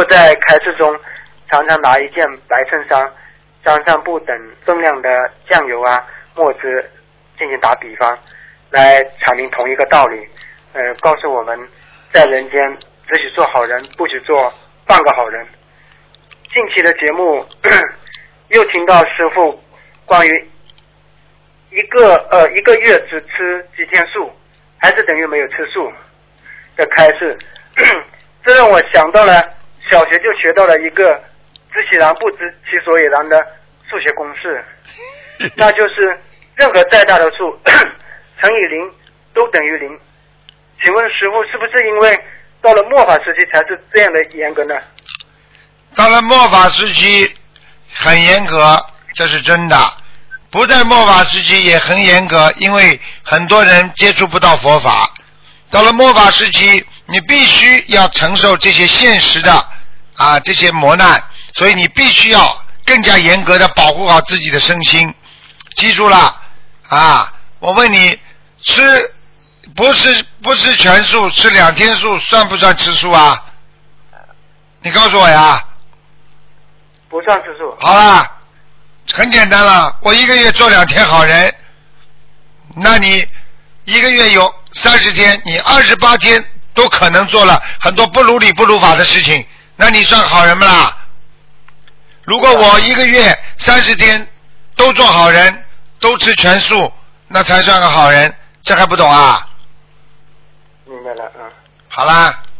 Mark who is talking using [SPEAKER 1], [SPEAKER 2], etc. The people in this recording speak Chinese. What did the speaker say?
[SPEAKER 1] 父在开示中常常拿一件白衬衫沾上不等分量的酱油啊、墨汁进行打比方，来阐明同一个道理。告诉我们在人间只许做好人，不许做半个好人。近期的节目又听到师父关于一个月只吃几天素，还是等于没有吃素的开示，这让我想到了小学就学到了一个知其然不知其所以然的数学公式，那就是任何再大的数乘以0都等于0。请问师父，是不是因为到了末法时期才是这样的严格呢？
[SPEAKER 2] 到了末法时期很严格，这是真的。不在末法时期也很严格，因为很多人接触不到佛法。到了末法时期，你必须要承受这些现实的这些磨难，所以你必须要更加严格的保护好自己的身心。记住了我问你，不吃全素，吃2天素算不算吃素啊？你告诉我呀。
[SPEAKER 1] 不算吃素。
[SPEAKER 2] 好了，很简单了，我1个月做2天好人，那你1个月有30天，你28天都可能做了很多不如理不如法的事情，那你算好人不啦？如果我1个月30天都做好人，都吃全素，那才算个好人，这还不懂啊？
[SPEAKER 1] 明白了。
[SPEAKER 2] 好啦。